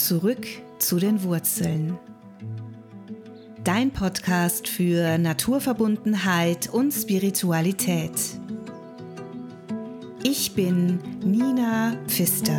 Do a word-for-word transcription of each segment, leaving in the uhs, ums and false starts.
Zurück zu den Wurzeln. Dein Podcast für Naturverbundenheit und Spiritualität. Ich bin Nina Pfister.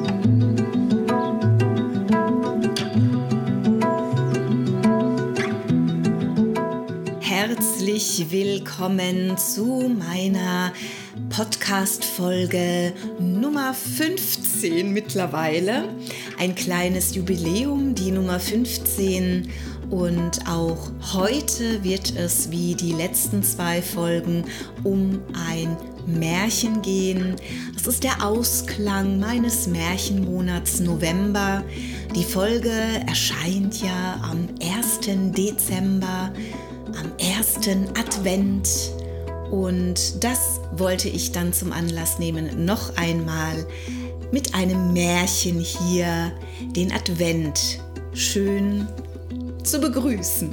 Herzlich willkommen zu meiner Podcast-Folge Nummer fünfzehn mittlerweile. Ein kleines Jubiläum, die Nummer fünfzehn. Und auch heute wird es wie die letzten zwei Folgen um ein Märchen gehen. Das ist der Ausklang meines Märchenmonats November. Die Folge erscheint ja am ersten Dezember, am ersten Advent. Und das wollte ich dann zum Anlass nehmen, noch einmal mit einem Märchen hier den Advent schön zu begrüßen.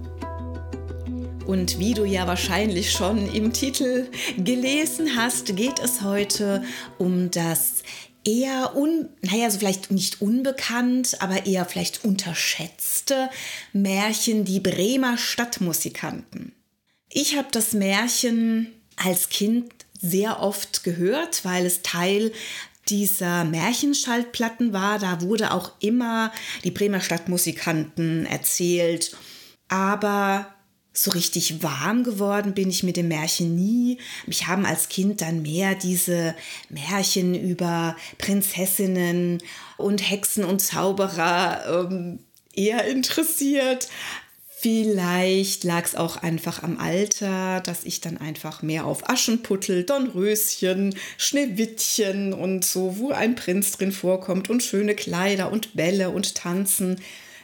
Und wie du ja wahrscheinlich schon im Titel gelesen hast, geht es heute um das eher, un, naja, so vielleicht nicht unbekannt, aber eher vielleicht unterschätzte Märchen, die Bremer Stadtmusikanten. Ich habe das Märchen als Kind sehr oft gehört, weil es Teil dieser Märchenschallplatten war. Da wurde auch immer die Bremer Stadtmusikanten erzählt. Aber so richtig warm geworden bin ich mit dem Märchen nie. Mich haben als Kind dann mehr diese Märchen über Prinzessinnen und Hexen und Zauberer ähm, eher interessiert. Vielleicht lag es auch einfach am Alter, dass ich dann einfach mehr auf Aschenputtel, Dornröschen, Schneewittchen und so, wo ein Prinz drin vorkommt und schöne Kleider und Bälle und Tanzen.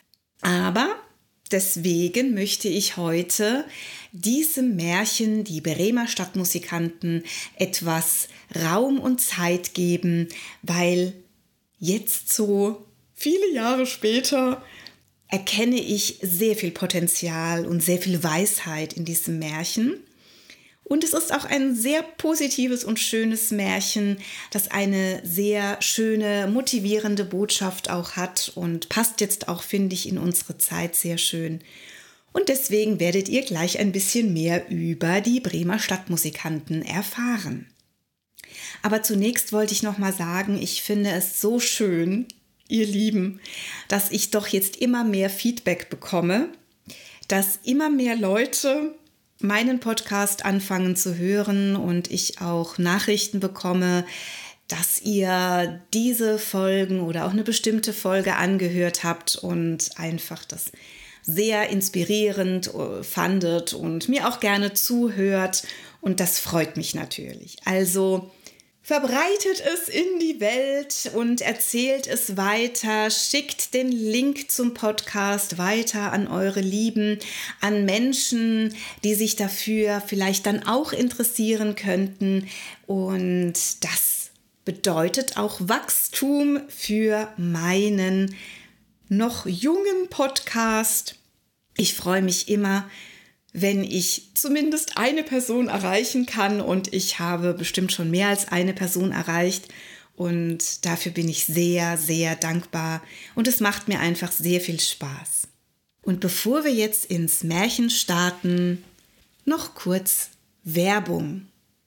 Aber deswegen möchte ich heute diesem Märchen, die Bremer Stadtmusikanten, etwas Raum und Zeit geben, weil jetzt so viele Jahre später erkenne ich sehr viel Potenzial und sehr viel Weisheit in diesem Märchen. Und es ist auch ein sehr positives und schönes Märchen, das eine sehr schöne, motivierende Botschaft auch hat und passt jetzt auch, finde ich, in unsere Zeit sehr schön. Und deswegen werdet ihr gleich ein bisschen mehr über die Bremer Stadtmusikanten erfahren. Aber zunächst wollte ich noch mal sagen, ich finde es so schön, ihr Lieben, dass ich doch jetzt immer mehr Feedback bekomme, dass immer mehr Leute meinen Podcast anfangen zu hören und ich auch Nachrichten bekomme, dass ihr diese Folgen oder auch eine bestimmte Folge angehört habt und einfach das sehr inspirierend fandet und mir auch gerne zuhört. Und das freut mich natürlich. Also verbreitet es in die Welt und erzählt es weiter, schickt den Link zum Podcast weiter an eure Lieben, an Menschen, die sich dafür vielleicht dann auch interessieren könnten. Und das bedeutet auch Wachstum für meinen noch jungen Podcast. Ich freue mich immer, wenn ich zumindest eine Person erreichen kann, und ich habe bestimmt schon mehr als eine Person erreicht und dafür bin ich sehr, sehr dankbar und es macht mir einfach sehr viel Spaß. Und bevor wir jetzt ins Märchen starten, noch kurz Werbung.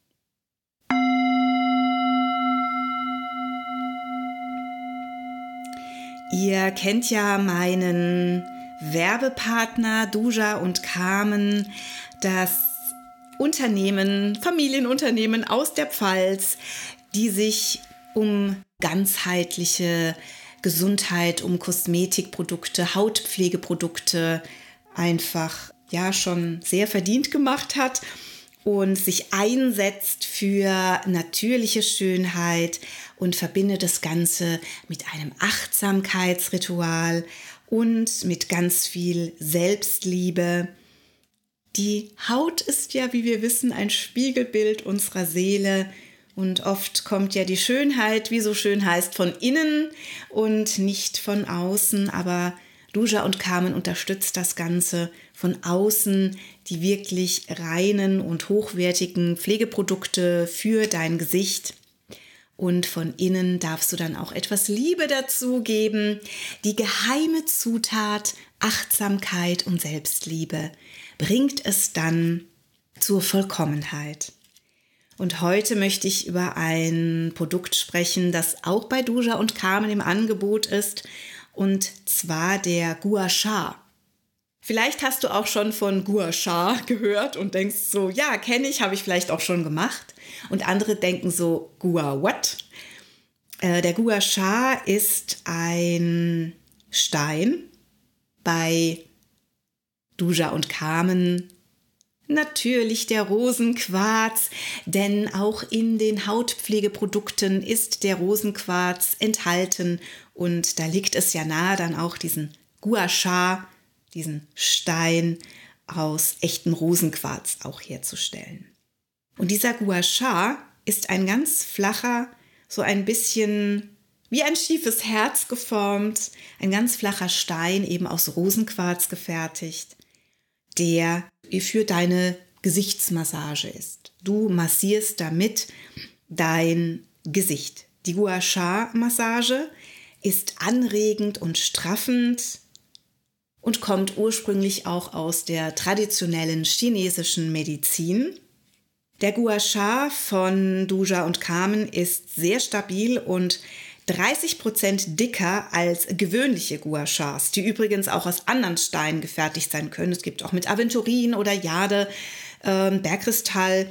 Ihr kennt ja meinen Werbepartner Duja und Carmen, das Unternehmen, Familienunternehmen aus der Pfalz, die sich um ganzheitliche Gesundheit, um Kosmetikprodukte, Hautpflegeprodukte einfach ja schon sehr verdient gemacht hat und sich einsetzt für natürliche Schönheit und verbindet das Ganze mit einem Achtsamkeitsritual und mit ganz viel Selbstliebe. Die Haut ist ja, wie wir wissen, ein Spiegelbild unserer Seele. Und oft kommt ja die Schönheit, wie so schön heißt, von innen und nicht von außen. Aber Duja und Carmen unterstützt das Ganze von außen, die wirklich reinen und hochwertigen Pflegeprodukte für dein Gesicht. Und von innen darfst du dann auch etwas Liebe dazugeben. Die geheime Zutat Achtsamkeit und Selbstliebe bringt es dann zur Vollkommenheit. Und heute möchte ich über ein Produkt sprechen, das auch bei Duscha und Carmen im Angebot ist, und zwar der Gua Sha. Vielleicht hast du auch schon von Gua Sha gehört und denkst so, ja, kenne ich, habe ich vielleicht auch schon gemacht. Und andere denken so, Gua what? Äh, der Gua Sha ist ein Stein, bei Duscha und Carmen natürlich der Rosenquarz, denn auch in den Hautpflegeprodukten ist der Rosenquarz enthalten und da liegt es ja nahe, dann auch diesen Gua Sha, diesen Stein aus echtem Rosenquarz auch herzustellen. Und dieser Gua Sha ist ein ganz flacher, so ein bisschen wie ein schiefes Herz geformt, ein ganz flacher Stein, eben aus Rosenquarz gefertigt, der für deine Gesichtsmassage ist. Du massierst damit dein Gesicht. Die Gua Sha-Massage ist anregend und straffend und kommt ursprünglich auch aus der traditionellen chinesischen Medizin. Der Gua Sha von Duscha und Carmen ist sehr stabil und dreißig Prozent dicker als gewöhnliche Gua Shas, die übrigens auch aus anderen Steinen gefertigt sein können. Es gibt auch mit Aventurin oder Jade, äh, Bergkristall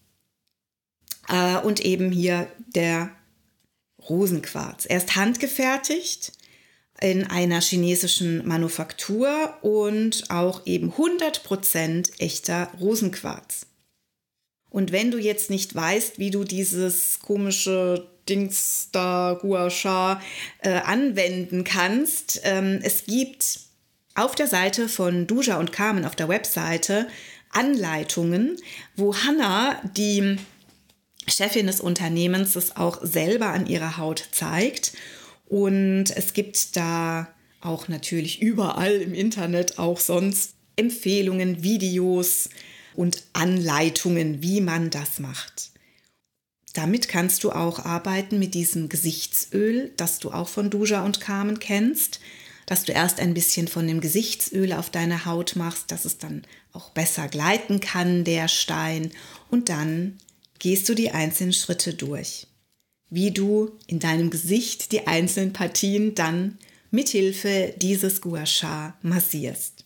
äh, und eben hier der Rosenquarz. Er ist handgefertigt in einer chinesischen Manufaktur und auch eben hundert Prozent echter Rosenquarz. Und wenn du jetzt nicht weißt, wie du dieses komische Dings da, Gua Sha, äh, anwenden kannst, ähm, es gibt auf der Seite von Duscha und Carmen, auf der Webseite, Anleitungen, wo Hanna, die Chefin des Unternehmens, das auch selber an ihrer Haut zeigt. Und es gibt da auch natürlich überall im Internet auch sonst Empfehlungen, Videos und Anleitungen, wie man das macht. Damit kannst du auch arbeiten mit diesem Gesichtsöl, das du auch von Duscha und Carmen kennst, dass du erst ein bisschen von dem Gesichtsöl auf deine Haut machst, dass es dann auch besser gleiten kann, der Stein. Und dann gehst du die einzelnen Schritte durch, wie du in deinem Gesicht die einzelnen Partien dann mithilfe dieses Gua Sha massierst.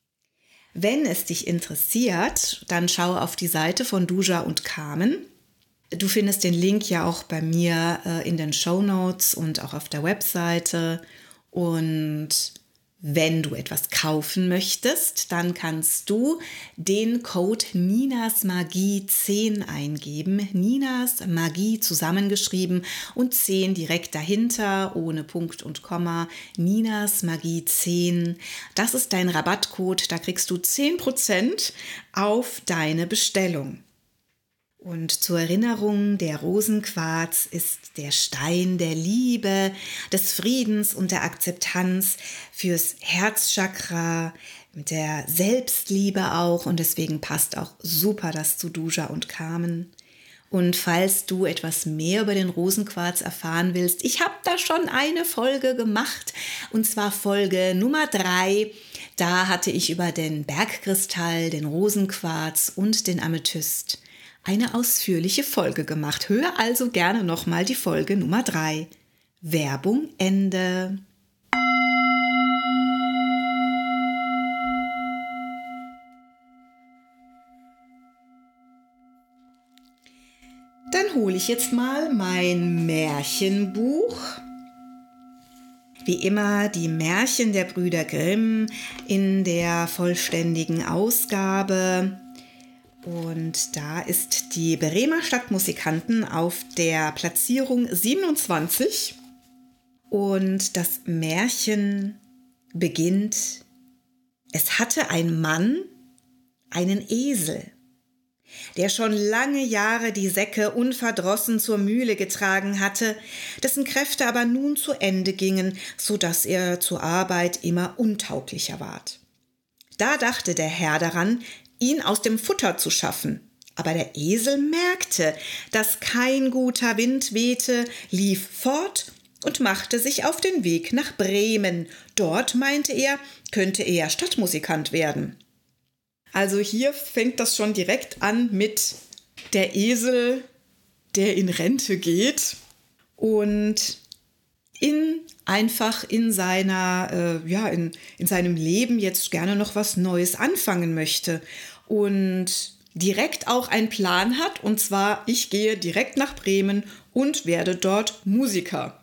Wenn es dich interessiert, dann schau auf die Seite von Duscha und Carmen. Du findest den Link ja auch bei mir äh, in den Shownotes und auch auf der Webseite. Und wenn du etwas kaufen möchtest, dann kannst du den Code Ninas Magie zehn eingeben. Ninas Magie zusammengeschrieben und zehn direkt dahinter, ohne Punkt und Komma. Ninas Magie zehn. Das ist dein Rabattcode. Da kriegst du zehn Prozent auf deine Bestellung. Und zur Erinnerung, der Rosenquarz ist der Stein der Liebe, des Friedens und der Akzeptanz fürs Herzchakra, mit der Selbstliebe auch, und deswegen passt auch super das zu Duscha und Carmen. Und falls du etwas mehr über den Rosenquarz erfahren willst, ich habe da schon eine Folge gemacht, und zwar Folge Nummer drei. Da hatte ich über den Bergkristall, den Rosenquarz und den Amethyst eine ausführliche Folge gemacht. Hör also gerne nochmal die Folge Nummer drei. Werbung Ende. Dann hole ich jetzt mal mein Märchenbuch. Wie immer die Märchen der Brüder Grimm in der vollständigen Ausgabe. Und da ist die Bremer Stadtmusikanten auf der Platzierung siebenundzwanzig. Und das Märchen beginnt: Es hatte ein Mann einen Esel, der schon lange Jahre die Säcke unverdrossen zur Mühle getragen hatte, dessen Kräfte aber nun zu Ende gingen, so dass er zur Arbeit immer untauglicher ward. Da dachte der Herr daran, ihn aus dem Futter zu schaffen. Aber der Esel merkte, dass kein guter Wind wehte, lief fort und machte sich auf den Weg nach Bremen. Dort, meinte er, könnte er Stadtmusikant werden. Also hier fängt das schon direkt an mit der Esel, der in Rente geht und in einfach in seiner, äh, ja, in, in seinem Leben jetzt gerne noch was Neues anfangen möchte und direkt auch einen Plan hat, und zwar, ich gehe direkt nach Bremen und werde dort Musiker.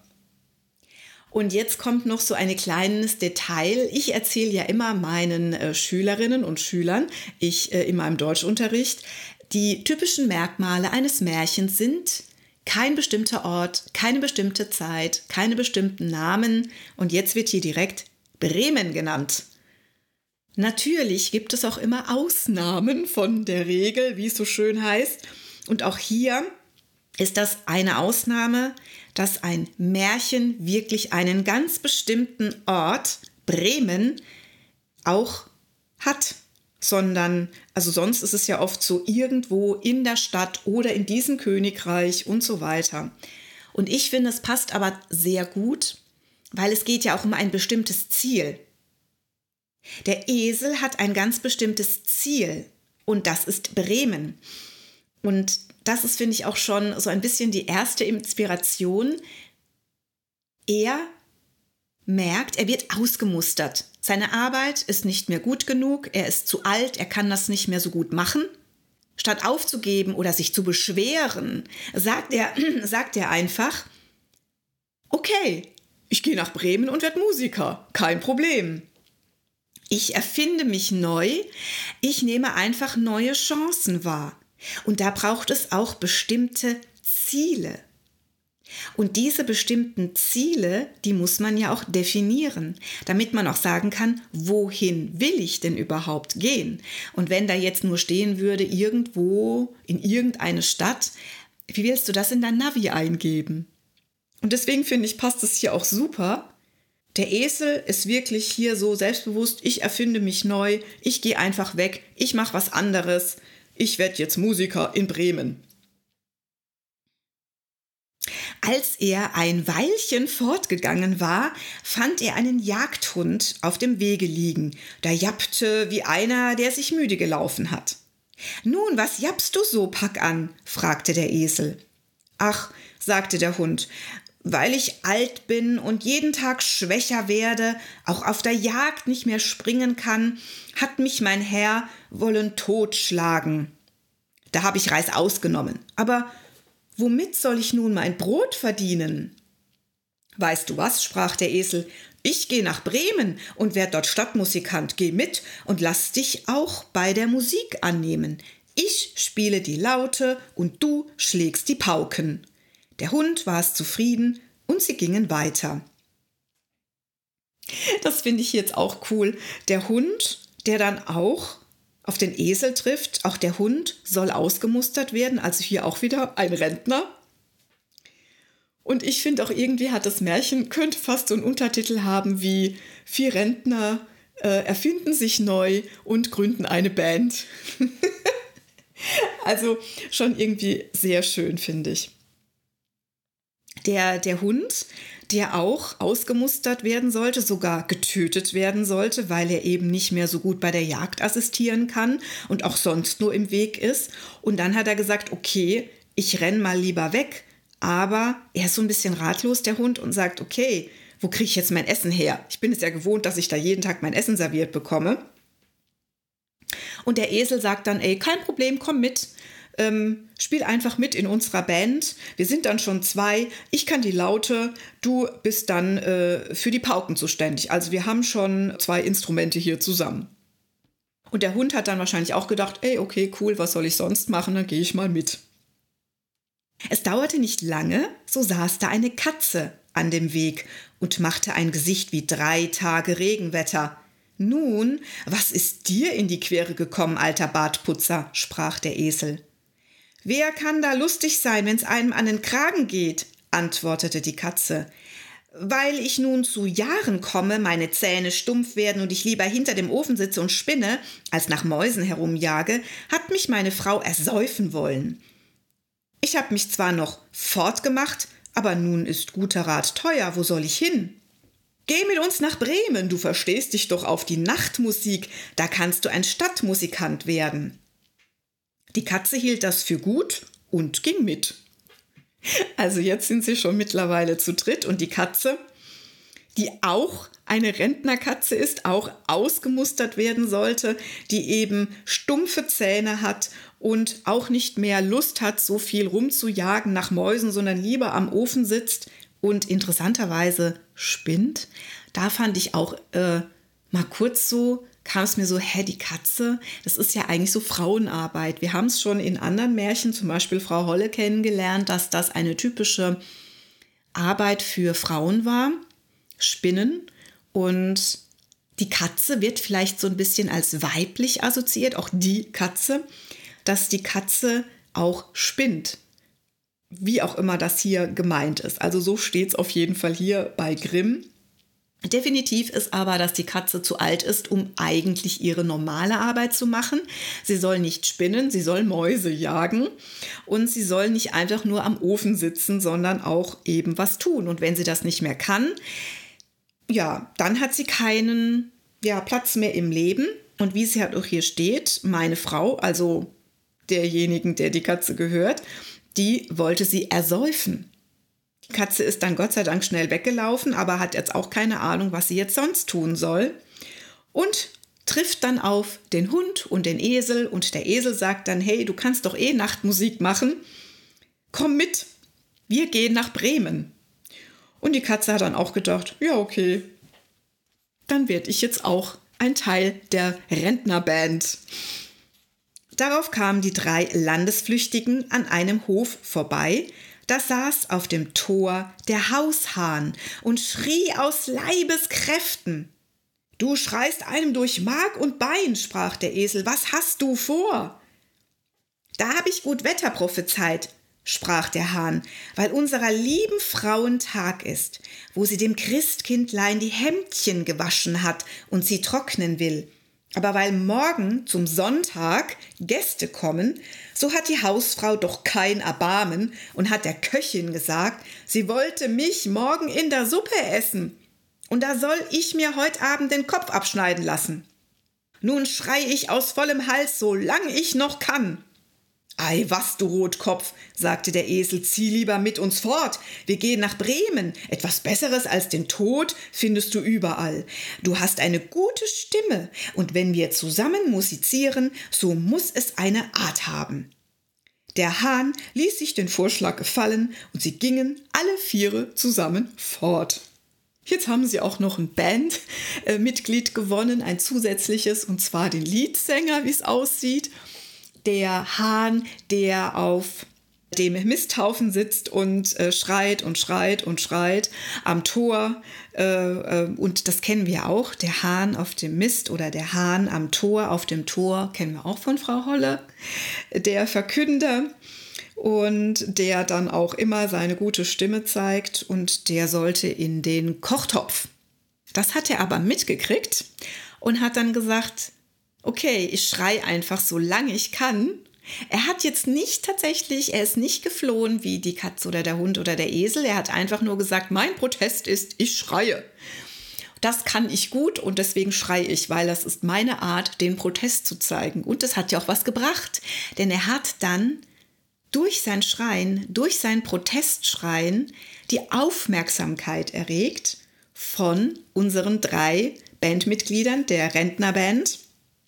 Und jetzt kommt noch so ein kleines Detail. Ich erzähle ja immer meinen äh, Schülerinnen und Schülern, ich äh, in meinem Deutschunterricht, die typischen Merkmale eines Märchens sind kein bestimmter Ort, keine bestimmte Zeit, keine bestimmten Namen. Und jetzt wird hier direkt Bremen genannt. Natürlich gibt es auch immer Ausnahmen von der Regel, wie es so schön heißt. Und auch hier ist das eine Ausnahme, dass ein Märchen wirklich einen ganz bestimmten Ort, Bremen, auch hat. Sondern, also sonst ist es ja oft so irgendwo in der Stadt oder in diesem Königreich und so weiter. Und ich finde, es passt aber sehr gut, weil es geht ja auch um ein bestimmtes Ziel. Der Esel hat ein ganz bestimmtes Ziel und das ist Bremen. Und das ist, finde ich, auch schon so ein bisschen die erste Inspiration. Er merkt, er wird ausgemustert. Seine Arbeit ist nicht mehr gut genug, er ist zu alt, er kann das nicht mehr so gut machen. Statt aufzugeben oder sich zu beschweren, sagt er, sagt er einfach, okay, ich gehe nach Bremen und werde Musiker, kein Problem. Ich erfinde mich neu, ich nehme einfach neue Chancen wahr. Und da braucht es auch bestimmte Ziele. Und diese bestimmten Ziele, die muss man ja auch definieren, damit man auch sagen kann, wohin will ich denn überhaupt gehen? Und wenn da jetzt nur stehen würde, irgendwo in irgendeine Stadt, wie willst du das in dein Navi eingeben? Und deswegen finde ich, passt es hier auch super. Der Esel ist wirklich hier so selbstbewusst, ich erfinde mich neu, ich gehe einfach weg, ich mache was anderes, ich werde jetzt Musiker in Bremen. Als er ein Weilchen fortgegangen war, fand er einen Jagdhund auf dem Wege liegen. Der jappte wie einer, der sich müde gelaufen hat. »Nun, was jappst du so, pack an?« fragte der Esel. »Ach«, sagte der Hund, »weil ich alt bin und jeden Tag schwächer werde, auch auf der Jagd nicht mehr springen kann, hat mich mein Herr wollen totschlagen. Da habe ich Reis ausgenommen, aber womit soll ich nun mein Brot verdienen?« »Weißt du was«, sprach der Esel, »ich gehe nach Bremen und werde dort Stadtmusikant. Geh mit und lass dich auch bei der Musik annehmen. Ich spiele die Laute und du schlägst die Pauken.« Der Hund war es zufrieden und sie gingen weiter. Das finde ich jetzt auch cool. Der Hund, der dann auch auf den Esel trifft, auch der Hund soll ausgemustert werden, also hier auch wieder ein Rentner. Und ich finde auch irgendwie hat das Märchen, könnte fast so einen Untertitel haben wie vier Rentner äh, erfinden sich neu und gründen eine Band. Also schon irgendwie sehr schön, finde ich. Der, der Hund, der auch ausgemustert werden sollte, sogar getötet werden sollte, weil er eben nicht mehr so gut bei der Jagd assistieren kann und auch sonst nur im Weg ist. Und dann hat er gesagt, okay, ich renn mal lieber weg. Aber er ist so ein bisschen ratlos, der Hund, und sagt, okay, wo kriege ich jetzt mein Essen her? Ich bin es ja gewohnt, dass ich da jeden Tag mein Essen serviert bekomme. Und der Esel sagt dann, ey, kein Problem, komm mit. Ähm, spiel einfach mit in unserer Band. Wir sind dann schon zwei. Ich kann die Laute, du bist dann äh, für die Pauken zuständig. Also wir haben schon zwei Instrumente hier zusammen. Und der Hund hat dann wahrscheinlich auch gedacht, ey, okay, cool, was soll ich sonst machen? Dann gehe ich mal mit. Es dauerte nicht lange, so saß da eine Katze an dem Weg und machte ein Gesicht wie drei Tage Regenwetter. »Nun, was ist dir in die Quere gekommen, alter Bartputzer?« sprach der Esel. »Wer kann da lustig sein, wenn's einem an den Kragen geht?« antwortete die Katze. Weil ich nun zu Jahren komme, meine Zähne stumpf werden und ich lieber hinter dem Ofen sitze und spinne, als nach Mäusen herumjage, hat mich meine Frau ersäufen wollen. Ich habe mich zwar noch fortgemacht, aber nun ist guter Rat teuer, wo soll ich hin? Geh mit uns nach Bremen, du verstehst dich doch auf die Nachtmusik, da kannst du ein Stadtmusikant werden. Die Katze hielt das für gut und ging mit. Also jetzt sind sie schon mittlerweile zu dritt und die Katze, die auch eine Rentnerkatze ist, auch ausgemustert werden sollte, die eben stumpfe Zähne hat und auch nicht mehr Lust hat, so viel rumzujagen nach Mäusen, sondern lieber am Ofen sitzt und interessanterweise spinnt. Da fand ich auch äh, mal kurz so, kam es mir so, hä, die Katze, das ist ja eigentlich so Frauenarbeit. Wir haben es schon in anderen Märchen, zum Beispiel Frau Holle, kennengelernt, dass das eine typische Arbeit für Frauen war, Spinnen. Und die Katze wird vielleicht so ein bisschen als weiblich assoziiert, auch die Katze, dass die Katze auch spinnt. Wie auch immer das hier gemeint ist. Also so steht es auf jeden Fall hier bei Grimm. Definitiv ist aber, dass die Katze zu alt ist, um eigentlich ihre normale Arbeit zu machen. Sie soll nicht spinnen, sie soll Mäuse jagen und sie soll nicht einfach nur am Ofen sitzen, sondern auch eben was tun. Und wenn sie das nicht mehr kann, ja, dann hat sie keinen ja, Platz mehr im Leben. Und wie es ja auch hier steht, meine Frau, also derjenigen, der die Katze gehört, die wollte sie ersäufen. Die Katze ist dann Gott sei Dank schnell weggelaufen, aber hat jetzt auch keine Ahnung, was sie jetzt sonst tun soll. Und trifft dann auf den Hund und den Esel und der Esel sagt dann, hey, du kannst doch eh Nachtmusik machen, komm mit, wir gehen nach Bremen. Und die Katze hat dann auch gedacht, ja okay, dann werde ich jetzt auch ein Teil der Rentnerband. Darauf kamen die drei Landesflüchtigen an einem Hof vorbei. Da saß auf dem Tor der Haushahn und schrie aus Leibeskräften. »Du schreist einem durch Mark und Bein«, sprach der Esel, »was hast du vor?« »Da hab ich gut Wetter prophezeit«, sprach der Hahn, »weil unserer lieben Frauen Tag ist, wo sie dem Christkindlein die Hemdchen gewaschen hat und sie trocknen will. Aber weil morgen zum Sonntag Gäste kommen, so hat die Hausfrau doch kein Erbarmen und hat der Köchin gesagt, sie wollte mich morgen in der Suppe essen. Und da soll ich mir heut Abend den Kopf abschneiden lassen. Nun schrei ich aus vollem Hals, solange ich noch kann.« »Ei, was, du Rotkopf«, sagte der Esel, »zieh lieber mit uns fort. Wir gehen nach Bremen. Etwas Besseres als den Tod findest du überall. Du hast eine gute Stimme, und wenn wir zusammen musizieren, so muss es eine Art haben.« Der Hahn ließ sich den Vorschlag gefallen, und sie gingen alle viere zusammen fort. Jetzt haben sie auch noch ein Bandmitglied gewonnen, ein zusätzliches, und zwar den Leadsänger, wie es aussieht. Der Hahn, der auf dem Misthaufen sitzt und äh, schreit und schreit und schreit am Tor. Äh, äh, und das kennen wir auch, der Hahn auf dem Mist oder der Hahn am Tor, auf dem Tor, kennen wir auch von Frau Holle. Der Verkünder und der dann auch immer seine gute Stimme zeigt und der sollte in den Kochtopf. Das hat er aber mitgekriegt und hat dann gesagt, okay, ich schrei einfach so lange ich kann. Er hat jetzt nicht tatsächlich, er ist nicht geflohen wie die Katze oder der Hund oder der Esel. Er hat einfach nur gesagt, mein Protest ist, ich schreie. Das kann ich gut und deswegen schreie ich, weil das ist meine Art, den Protest zu zeigen. Und das hat ja auch was gebracht, denn er hat dann durch sein Schreien, durch sein Protestschreien die Aufmerksamkeit erregt von unseren drei Bandmitgliedern der Rentnerband.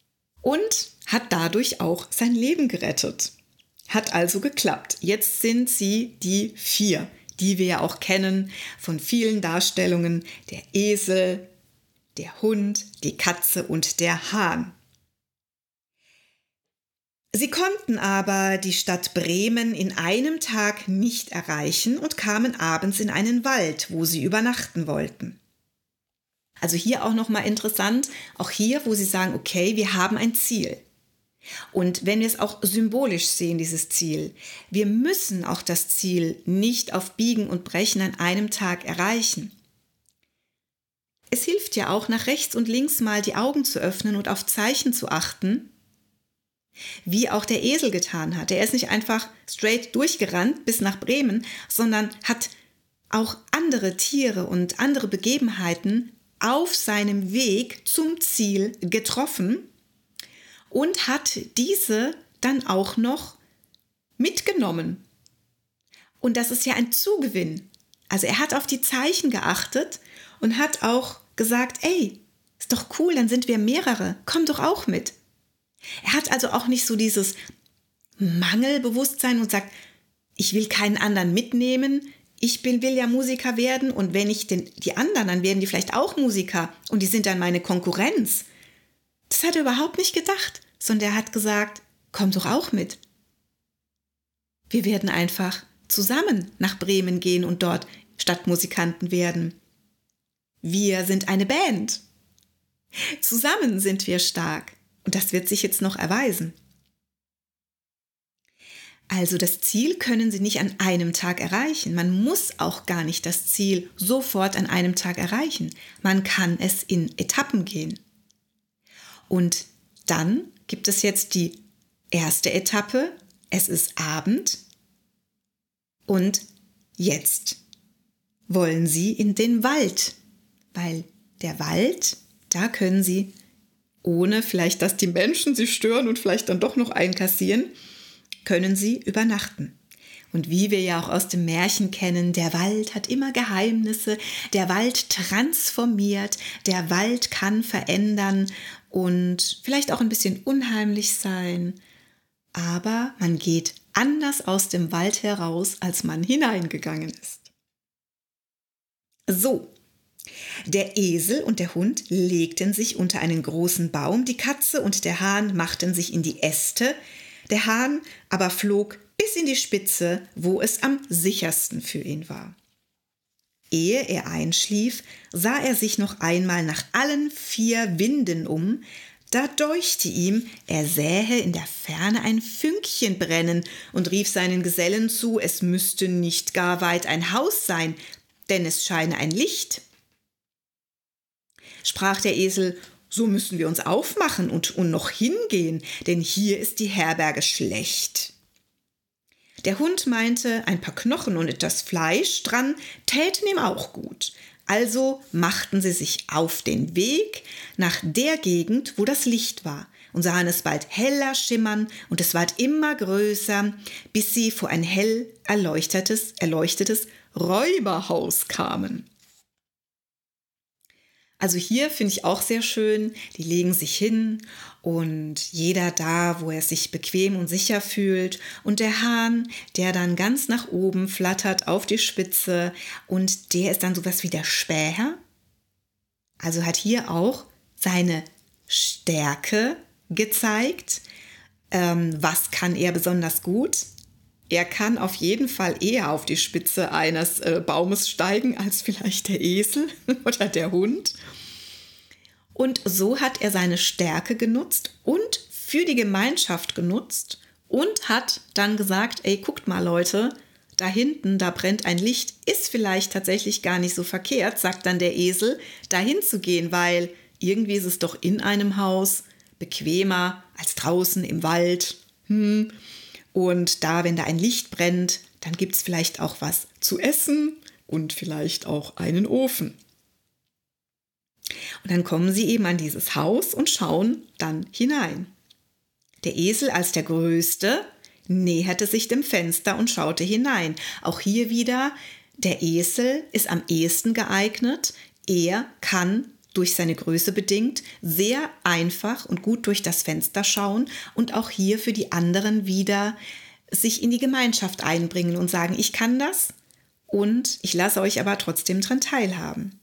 Und hat dadurch auch sein Leben gerettet. Hat also geklappt. Jetzt sind sie die vier, die wir ja auch kennen von vielen Darstellungen. Der Esel, der Hund, die Katze und der Hahn. Sie konnten aber die Stadt Bremen in einem Tag nicht erreichen und kamen abends in einen Wald, wo sie übernachten wollten. Also hier auch nochmal interessant, auch hier, wo sie sagen, okay, wir haben ein Ziel. Und wenn wir es auch symbolisch sehen, dieses Ziel, wir müssen auch das Ziel nicht auf Biegen und Brechen an einem Tag erreichen. es hilft ja auch, nach rechts und links mal die Augen zu öffnen und auf Zeichen zu achten, wie auch der Esel getan hat. Er ist nicht einfach straight durchgerannt bis nach Bremen, sondern hat auch andere Tiere und andere Begebenheiten auf seinem Weg zum Ziel getroffen und hat diese dann auch noch mitgenommen. Und das ist ja ein Zugewinn. Also er hat auf die Zeichen geachtet und hat auch gesagt, ey, ist doch cool, dann sind wir mehrere, komm doch auch mit. Er hat also auch nicht so dieses Mangelbewusstsein und sagt, ich will keinen anderen mitnehmen, ich will, will ja Musiker werden und wenn ich den, die anderen, dann werden die vielleicht auch Musiker und die sind dann meine Konkurrenz. Das hat er überhaupt nicht gedacht, sondern er hat gesagt, komm doch auch mit. Wir werden einfach zusammen nach Bremen gehen und dort Stadtmusikanten werden. Wir sind eine Band. Zusammen sind wir stark. Und das wird sich jetzt noch erweisen. Also das Ziel können Sie nicht an einem Tag erreichen. Man muss auch gar nicht das Ziel sofort an einem Tag erreichen. Man kann es in Etappen gehen. Und dann gibt es jetzt die erste Etappe. Es ist Abend. Und jetzt wollen Sie in den Wald. Weil der Wald, da können Sie, ohne vielleicht, dass die Menschen Sie stören und vielleicht dann doch noch einkassieren, können Sie übernachten. Und wie wir ja auch aus dem Märchen kennen, der Wald hat immer Geheimnisse, der Wald transformiert, der Wald kann verändern und vielleicht auch ein bisschen unheimlich sein, aber man geht anders aus dem Wald heraus, als man hineingegangen ist. So. Der Esel und der Hund legten sich unter einen großen Baum, die Katze und der Hahn machten sich in die Äste, der Hahn aber flog bis in die Spitze, wo es am sichersten für ihn war. Ehe er einschlief, sah er sich noch einmal nach allen vier Winden um, da däuchte ihm, er sähe in der Ferne ein Fünkchen brennen und rief seinen Gesellen zu, es müsste nicht gar weit ein Haus sein, denn es scheine ein Licht. Sprach der Esel, so müssen wir uns aufmachen und, und noch hingehen, denn hier ist die Herberge schlecht. Der Hund meinte, ein paar Knochen und etwas Fleisch dran täten ihm auch gut. Also machten sie sich auf den Weg nach der Gegend, wo das Licht war, und sahen es bald heller schimmern, und es ward immer größer, bis sie vor ein hell erleuchtetes, erleuchtetes Räuberhaus kamen. Also hier finde ich auch sehr schön, die legen sich hin und jeder da, wo er sich bequem und sicher fühlt und der Hahn, der dann ganz nach oben flattert auf die Spitze und der ist dann sowas wie der Späher. Also hat hier auch seine Stärke gezeigt. Ähm, was kann er besonders gut? Er kann auf jeden Fall eher auf die Spitze eines äh, Baumes steigen als vielleicht der Esel oder der Hund. Und so hat er seine Stärke genutzt und für die Gemeinschaft genutzt und hat dann gesagt, ey, guckt mal Leute, da hinten, da brennt ein Licht, ist vielleicht tatsächlich gar nicht so verkehrt, sagt dann der Esel, dahin zu gehen, weil irgendwie ist es doch in einem Haus bequemer als draußen im Wald. Hm. Und da, wenn da ein Licht brennt, dann gibt es vielleicht auch was zu essen und vielleicht auch einen Ofen. Und dann kommen sie eben an dieses Haus und schauen dann hinein. Der Esel als der Größte näherte sich dem Fenster und schaute hinein. Auch hier wieder, der Esel ist am ehesten geeignet. Er kann durch seine Größe bedingt sehr einfach und gut durch das Fenster schauen und auch hier für die anderen wieder sich in die Gemeinschaft einbringen und sagen, ich kann das und ich lasse euch aber trotzdem dran teilhaben.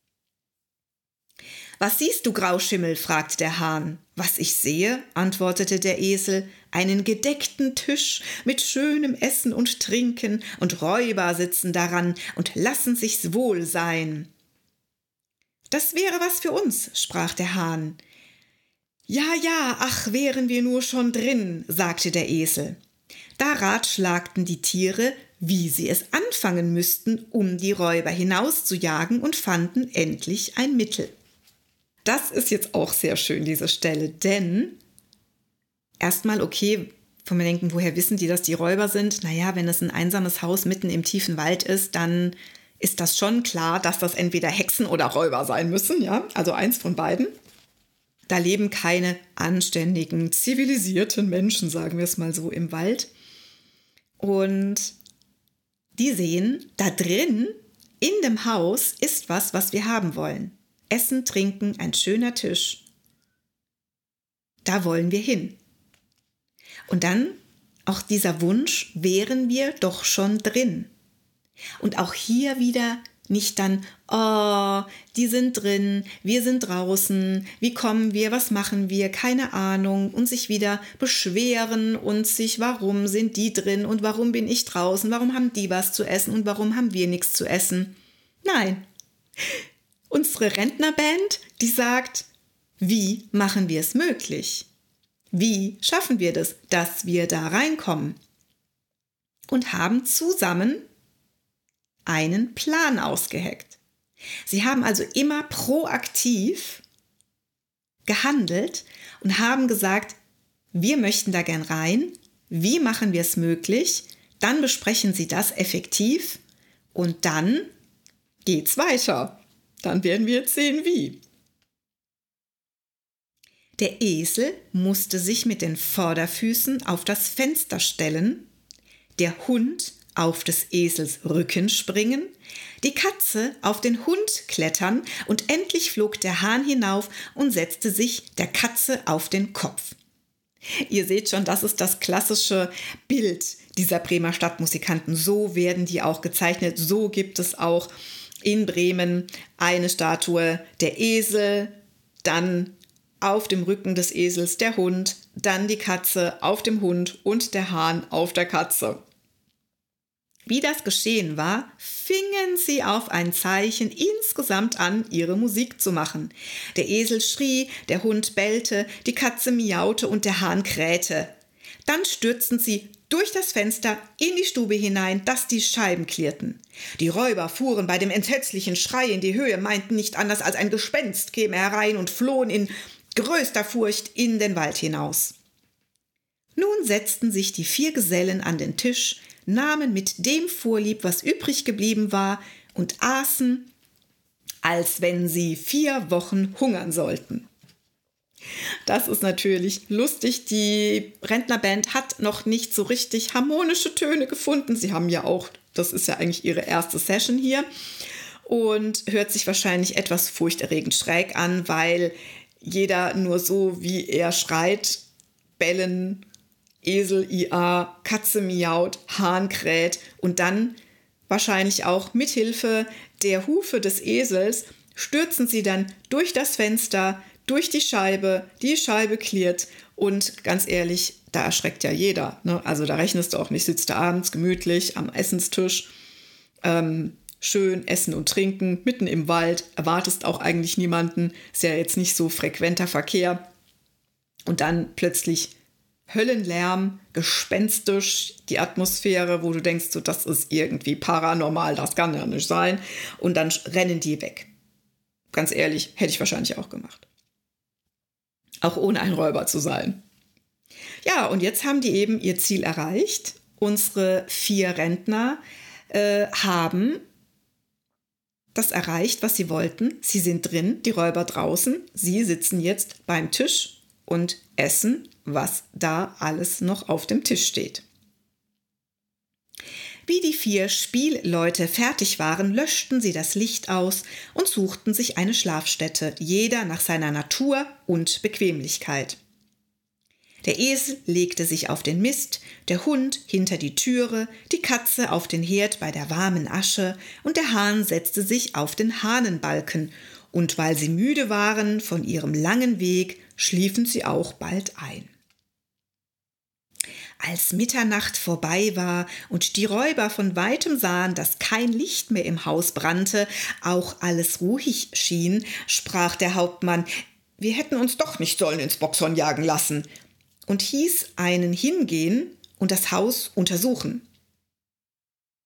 Was siehst du, Grauschimmel? Fragte der Hahn. Was ich sehe, antwortete der Esel, einen gedeckten Tisch mit schönem Essen und Trinken und Räuber sitzen daran und lassen sich's wohl sein. Das wäre was für uns, sprach der Hahn. Ja, ja, ach, wären wir nur schon drin, sagte der Esel. Da ratschlagten die Tiere, wie sie es anfangen müssten, um die Räuber hinauszujagen, und fanden endlich ein Mittel. Das ist jetzt auch sehr schön, diese Stelle, denn erstmal, okay, von mir denken, woher wissen die, dass die Räuber sind? Naja, wenn es ein einsames Haus mitten im tiefen Wald ist, dann ist das schon klar, dass das entweder Hexen oder Räuber sein müssen, ja, also eins von beiden. Da leben keine anständigen, zivilisierten Menschen, sagen wir es mal so, im Wald. Und die sehen, da drin in dem Haus ist was, was wir haben wollen. Essen, Trinken, ein schöner Tisch. Da wollen wir hin. Und dann auch dieser Wunsch, wären wir doch schon drin. Und auch hier wieder nicht dann, oh, die sind drin, wir sind draußen, wie kommen wir, was machen wir, keine Ahnung, und sich wieder beschweren und sich, warum sind die drin und warum bin ich draußen, warum haben die was zu essen und warum haben wir nichts zu essen. Nein, unsere Rentnerband, die sagt, wie machen wir es möglich? Wie schaffen wir das, dass wir da reinkommen? Und haben zusammen einen Plan ausgeheckt. Sie haben also immer proaktiv gehandelt und haben gesagt, wir möchten da gern rein, wie machen wir es möglich, dann besprechen Sie das effektiv und dann geht's weiter. Dann werden wir jetzt sehen, wie. Der Esel musste sich mit den Vorderfüßen auf das Fenster stellen, der Hund auf des Esels Rücken springen, die Katze auf den Hund klettern und endlich flog der Hahn hinauf und setzte sich der Katze auf den Kopf. Ihr seht schon, das ist das klassische Bild dieser Bremer Stadtmusikanten. So werden die auch gezeichnet. So gibt es auch in Bremen eine Statue, der Esel, dann auf dem Rücken des Esels der Hund, dann die Katze auf dem Hund und der Hahn auf der Katze. Wie das geschehen war, fingen sie auf ein Zeichen insgesamt an, ihre Musik zu machen. Der Esel schrie, der Hund bellte, die Katze miaute und der Hahn krähte. Dann stürzten sie durch das Fenster in die Stube hinein, dass die Scheiben klirrten. Die Räuber fuhren bei dem entsetzlichen Schrei in die Höhe, meinten nicht anders als ein Gespenst käme herein und flohen in größter Furcht in den Wald hinaus. Nun setzten sich die vier Gesellen an den Tisch, nahmen mit dem Vorlieb, was übrig geblieben war, und aßen, als wenn sie vier Wochen hungern sollten. Das ist natürlich lustig. Die Rentnerband hat noch nicht so richtig harmonische Töne gefunden. Sie haben ja auch, das ist ja eigentlich ihre erste Session hier, und hört sich wahrscheinlich etwas furchterregend schräg an, weil jeder nur so, wie er schreit, bellen, Esel ia, Katze miaut, Hahn kräht und dann wahrscheinlich auch mit Hilfe der Hufe des Esels stürzen sie dann durch das Fenster, durch die Scheibe, die Scheibe klirrt und ganz ehrlich, da erschreckt ja jeder. Ne? Also da rechnest du auch nicht, sitzt du abends gemütlich am Essenstisch, ähm, schön essen und trinken, mitten im Wald, erwartest auch eigentlich niemanden, ist ja jetzt nicht so frequenter Verkehr und dann plötzlich Höllenlärm, gespenstisch, die Atmosphäre, wo du denkst, so, das ist irgendwie paranormal, das kann ja nicht sein. Und dann rennen die weg. Ganz ehrlich, hätte ich wahrscheinlich auch gemacht. Auch ohne ein Räuber zu sein. Ja, und jetzt haben die eben ihr Ziel erreicht. Unsere vier Rentner äh, haben das erreicht, was sie wollten. Sie sind drin, die Räuber draußen. Sie sitzen jetzt beim Tisch und essen, was da alles noch auf dem Tisch steht. Wie die vier Spielleute fertig waren, löschten sie das Licht aus und suchten sich eine Schlafstätte, jeder nach seiner Natur und Bequemlichkeit. Der Esel legte sich auf den Mist, der Hund hinter die Türe, die Katze auf den Herd bei der warmen Asche und der Hahn setzte sich auf den Hahnenbalken. Und weil sie müde waren von ihrem langen Weg, schliefen sie auch bald ein. Als Mitternacht vorbei war und die Räuber von weitem sahen, dass kein Licht mehr im Haus brannte, auch alles ruhig schien, sprach der Hauptmann, wir hätten uns doch nicht sollen ins Bockshorn jagen lassen, und hieß einen hingehen und das Haus untersuchen.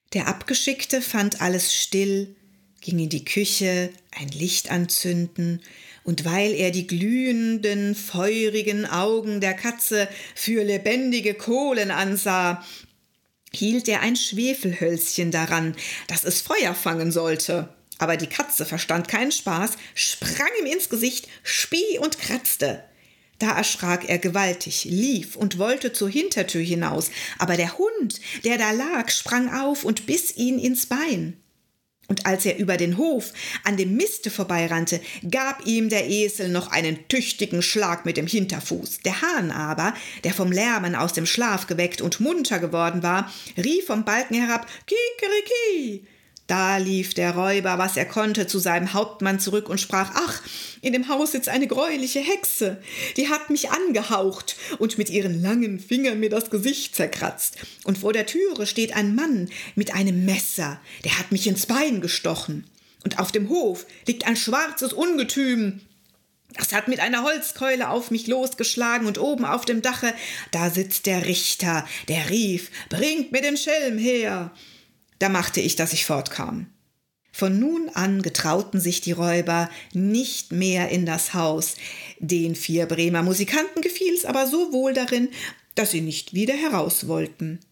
Der Abgeschickte fand alles still, ging in die Küche, ein Licht anzünden, und weil er die glühenden, feurigen Augen der Katze für lebendige Kohlen ansah, hielt er ein Schwefelhölzchen daran, dass es Feuer fangen sollte. Aber die Katze verstand keinen Spaß, sprang ihm ins Gesicht, spie und kratzte. Da erschrak er gewaltig, lief und wollte zur Hintertür hinaus, aber der Hund, der da lag, sprang auf und biss ihn ins Bein. Und als er über den Hof an dem Miste vorbeirannte, gab ihm der Esel noch einen tüchtigen Schlag mit dem Hinterfuß. Der Hahn aber, der vom Lärmen aus dem Schlaf geweckt und munter geworden war, rief vom Balken herab, »Kikeriki!« Da lief der Räuber, was er konnte, zu seinem Hauptmann zurück und sprach, »Ach, in dem Haus sitzt eine greuliche Hexe, die hat mich angehaucht und mit ihren langen Fingern mir das Gesicht zerkratzt. Und vor der Türe steht ein Mann mit einem Messer, der hat mich ins Bein gestochen. Und auf dem Hof liegt ein schwarzes Ungetüm, das hat mit einer Holzkeule auf mich losgeschlagen, und oben auf dem Dache, da sitzt der Richter, der rief, »Bringt mir den Schelm her!« Da machte ich, dass ich fortkam. Von nun an getrauten sich die Räuber nicht mehr in das Haus. Den vier Bremer Musikanten gefiel es aber so wohl darin, dass sie nicht wieder heraus wollten.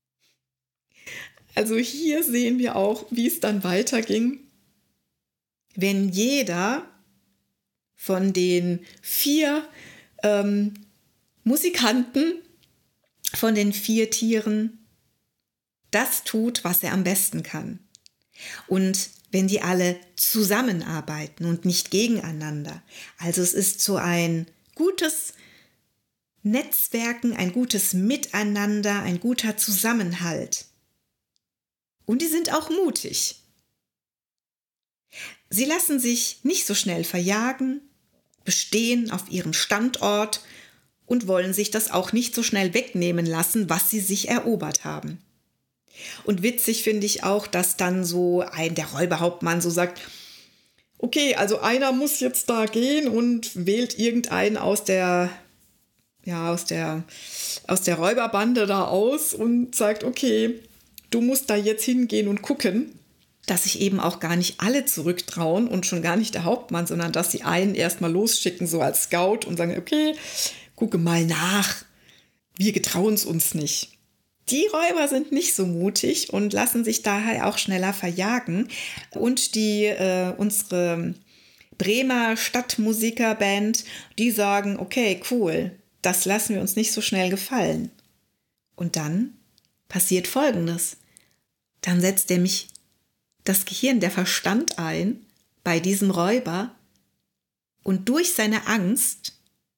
Also hier sehen wir auch, wie es dann weiterging. Wenn jeder von den vier ähm, Musikanten, von den vier Tieren, das tut, was er am besten kann. Und wenn die alle zusammenarbeiten und nicht gegeneinander. Also es ist so ein gutes Netzwerken, ein gutes Miteinander, ein guter Zusammenhalt. Und die sind auch mutig. Sie lassen sich nicht so schnell verjagen, bestehen auf ihrem Standort und wollen sich das auch nicht so schnell wegnehmen lassen, was sie sich erobert haben. Und witzig finde ich auch, dass dann so ein, der Räuberhauptmann so sagt, okay, also einer muss jetzt da gehen und wählt irgendeinen aus der, ja, aus der, aus der Räuberbande da aus und sagt, okay, du musst da jetzt hingehen und gucken, dass sich eben auch gar nicht alle zurücktrauen und schon gar nicht der Hauptmann, sondern dass sie einen erstmal losschicken, so als Scout und sagen, okay, gucke mal nach, wir getrauen es uns nicht. Die Räuber sind nicht so mutig und lassen sich daher auch schneller verjagen. Und die äh, unsere Bremer Stadtmusikerband, die sagen, okay, cool, das lassen wir uns nicht so schnell gefallen. Und dann passiert Folgendes. Dann setzt nämlich das Gehirn, der Verstand ein bei diesem Räuber, und durch seine Angst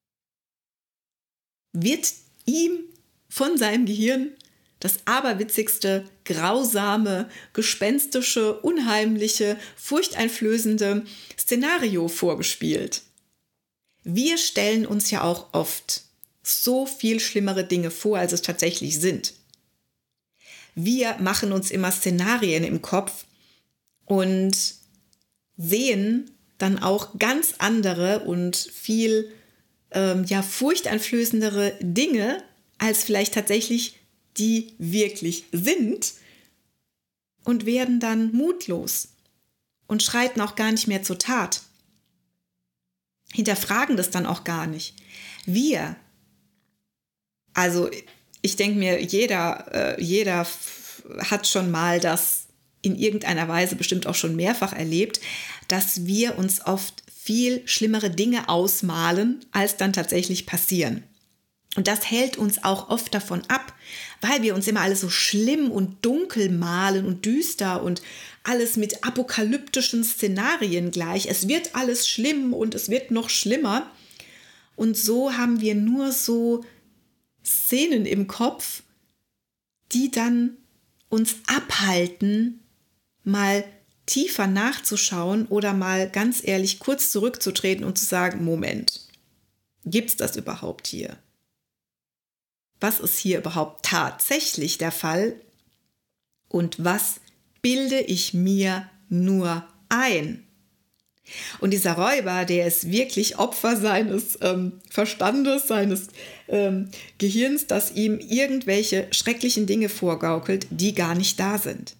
wird ihm von seinem Gehirn das aberwitzigste, grausame, gespenstische, unheimliche, furchteinflößende Szenario vorgespielt. Wir stellen uns ja auch oft so viel schlimmere Dinge vor, als es tatsächlich sind. Wir machen uns immer Szenarien im Kopf und sehen dann auch ganz andere und viel ähm, ja, furchteinflößendere Dinge, als vielleicht tatsächlich die wirklich sind, und werden dann mutlos und schreiten auch gar nicht mehr zur Tat. Hinterfragen das dann auch gar nicht. Wir, also ich denke mir, jeder, äh, jeder f- hat schon mal das in irgendeiner Weise bestimmt auch schon mehrfach erlebt, dass wir uns oft viel schlimmere Dinge ausmalen, als dann tatsächlich passieren. Und das hält uns auch oft davon ab, weil wir uns immer alles so schlimm und dunkel malen und düster und alles mit apokalyptischen Szenarien gleich. Es wird alles schlimm und es wird noch schlimmer. Und so haben wir nur so Szenen im Kopf, die dann uns abhalten, mal tiefer nachzuschauen oder mal ganz ehrlich kurz zurückzutreten und zu sagen, Moment, gibt's das überhaupt hier? Was ist hier überhaupt tatsächlich der Fall und was bilde ich mir nur ein? Und dieser Räuber, der ist wirklich Opfer seines ähm, Verstandes, seines ähm, Gehirns, das ihm irgendwelche schrecklichen Dinge vorgaukelt, die gar nicht da sind.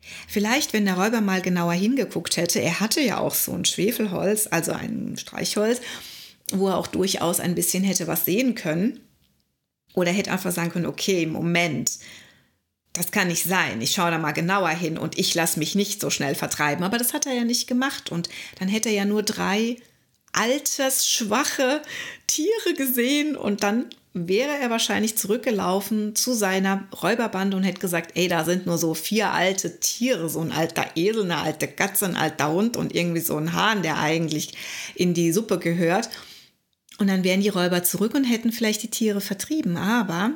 Vielleicht, wenn der Räuber mal genauer hingeguckt hätte, er hatte ja auch so ein Schwefelholz, also ein Streichholz, wo er auch durchaus ein bisschen hätte was sehen können. Oder hätte einfach sagen können, okay, Moment, das kann nicht sein. Ich schaue da mal genauer hin und ich lasse mich nicht so schnell vertreiben. Aber das hat er ja nicht gemacht. Und dann hätte er ja nur drei altersschwache Tiere gesehen und dann wäre er wahrscheinlich zurückgelaufen zu seiner Räuberbande und hätte gesagt, ey, da sind nur so vier alte Tiere, so ein alter Esel, eine alte Katze, ein alter Hund und irgendwie so ein Hahn, der eigentlich in die Suppe gehört. Und dann wären die Räuber zurück und hätten vielleicht die Tiere vertrieben. Aber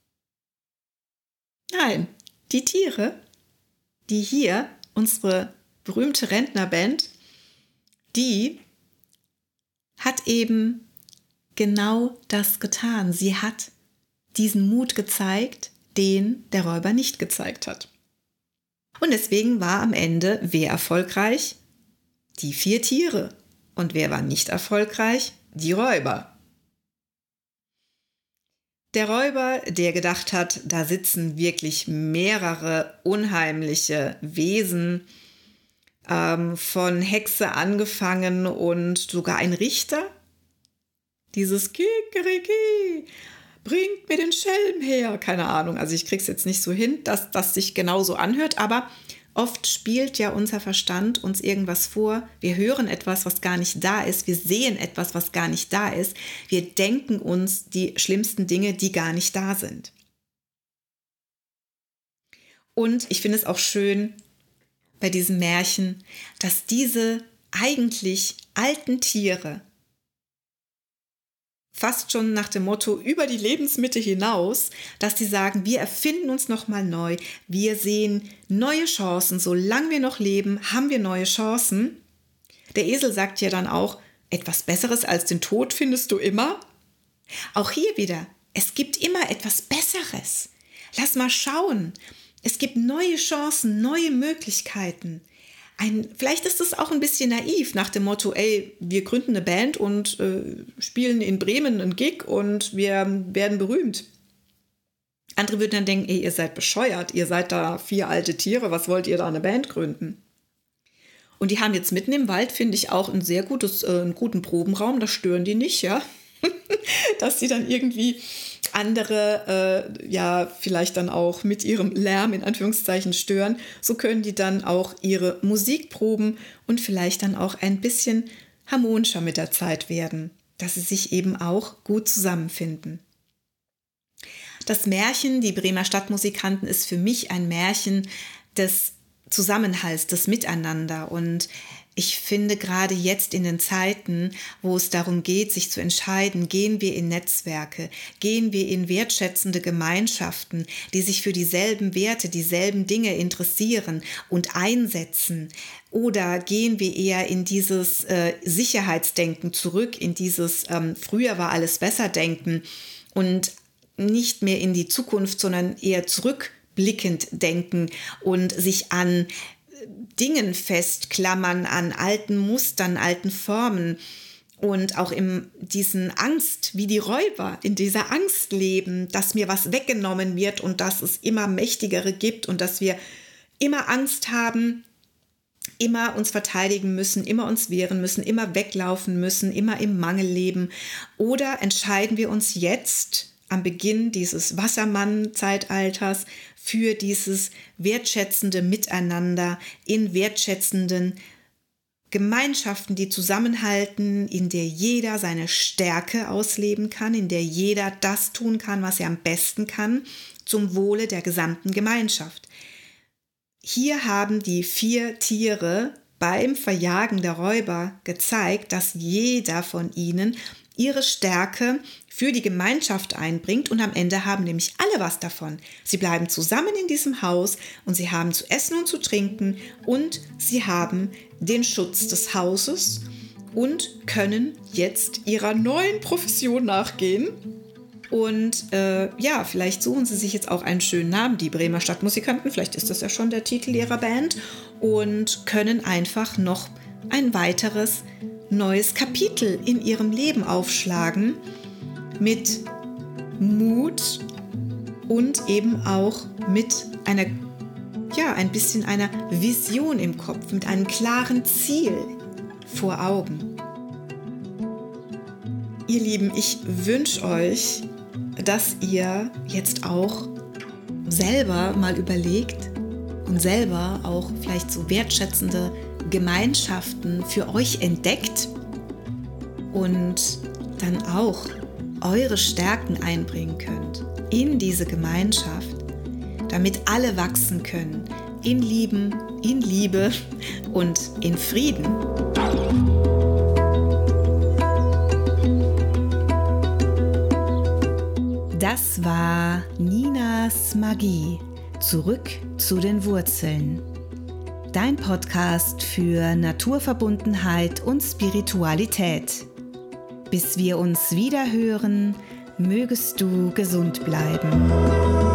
nein, die Tiere, die hier, unsere berühmte Rentnerband, die hat eben genau das getan. Sie hat diesen Mut gezeigt, den der Räuber nicht gezeigt hat. Und deswegen war am Ende wer erfolgreich? Die vier Tiere. Und wer war nicht erfolgreich? Die Räuber. Der Räuber, der gedacht hat, da sitzen wirklich mehrere unheimliche Wesen, ähm, von Hexe angefangen und sogar ein Richter. Dieses Kikeriki, bringt mir den Schelm her. Keine Ahnung, also ich krieg's jetzt nicht so hin, dass das sich genauso anhört, aber oft spielt ja unser Verstand uns irgendwas vor. Wir hören etwas, was gar nicht da ist. Wir sehen etwas, was gar nicht da ist. Wir denken uns die schlimmsten Dinge, die gar nicht da sind. Und ich finde es auch schön bei diesem Märchen, dass diese eigentlich alten Tiere fast schon nach dem Motto über die Lebensmitte hinaus, dass die sagen, wir erfinden uns nochmal neu, wir sehen neue Chancen, solange wir noch leben, haben wir neue Chancen. Der Esel sagt ja dann auch, etwas Besseres als den Tod findest du immer. Auch hier wieder, es gibt immer etwas Besseres. Lass mal schauen, es gibt neue Chancen, neue Möglichkeiten. Ein, vielleicht ist es auch ein bisschen naiv nach dem Motto, ey, wir gründen eine Band und äh, spielen in Bremen einen Gig und wir werden berühmt. Andere würden dann denken, ey, ihr seid bescheuert, ihr seid da vier alte Tiere, was wollt ihr da eine Band gründen? Und die haben jetzt mitten im Wald, finde ich, auch ein sehr gutes, äh, einen guten Probenraum, da stören die nicht, ja. Dass sie dann irgendwie andere, äh, ja, vielleicht dann auch mit ihrem Lärm in Anführungszeichen stören. So können die dann auch ihre Musik proben und vielleicht dann auch ein bisschen harmonischer mit der Zeit werden, dass sie sich eben auch gut zusammenfinden. Das Märchen, die Bremer Stadtmusikanten, ist für mich ein Märchen des Zusammenhalts, des Miteinander. Und ich finde gerade jetzt in den Zeiten, wo es darum geht, sich zu entscheiden, gehen wir in Netzwerke, gehen wir in wertschätzende Gemeinschaften, die sich für dieselben Werte, dieselben Dinge interessieren und einsetzen, oder gehen wir eher in dieses äh, Sicherheitsdenken zurück, in dieses ähm, früher war alles besser Denken und nicht mehr in die Zukunft, sondern eher zurückblickend denken und sich an Dingen festklammern, an alten Mustern, alten Formen und auch in diesen Angst, wie die Räuber, in dieser Angst leben, dass mir was weggenommen wird und dass es immer Mächtigere gibt und dass wir immer Angst haben, immer uns verteidigen müssen, immer uns wehren müssen, immer weglaufen müssen, immer im Mangel leben. Oder entscheiden wir uns jetzt am Beginn dieses Wassermann-Zeitalters für dieses wertschätzende Miteinander in wertschätzenden Gemeinschaften, die zusammenhalten, in der jeder seine Stärke ausleben kann, in der jeder das tun kann, was er am besten kann, zum Wohle der gesamten Gemeinschaft. Hier haben die vier Tiere beim Verjagen der Räuber gezeigt, dass jeder von ihnen ihre Stärke für die Gemeinschaft einbringt und am Ende haben nämlich alle was davon. Sie bleiben zusammen in diesem Haus und sie haben zu essen und zu trinken und sie haben den Schutz des Hauses und können jetzt ihrer neuen Profession nachgehen. Und äh, ja, vielleicht suchen sie sich jetzt auch einen schönen Namen, die Bremer Stadtmusikanten, vielleicht ist das ja schon der Titel ihrer Band, und können einfach noch ein weiteres neues Kapitel in ihrem Leben aufschlagen mit Mut und eben auch mit einer, ja, ein bisschen einer Vision im Kopf, mit einem klaren Ziel vor Augen. Ihr Lieben, ich wünsche euch, dass ihr jetzt auch selber mal überlegt und selber auch vielleicht so wertschätzende Gemeinschaften für euch entdeckt und dann auch eure Stärken einbringen könnt in diese Gemeinschaft, damit alle wachsen können in Lieben, in Liebe und in Frieden. Das war Ninas Magie. Zurück zu den Wurzeln. Dein Podcast für Naturverbundenheit und Spiritualität. Bis wir uns wieder hören, mögest du gesund bleiben.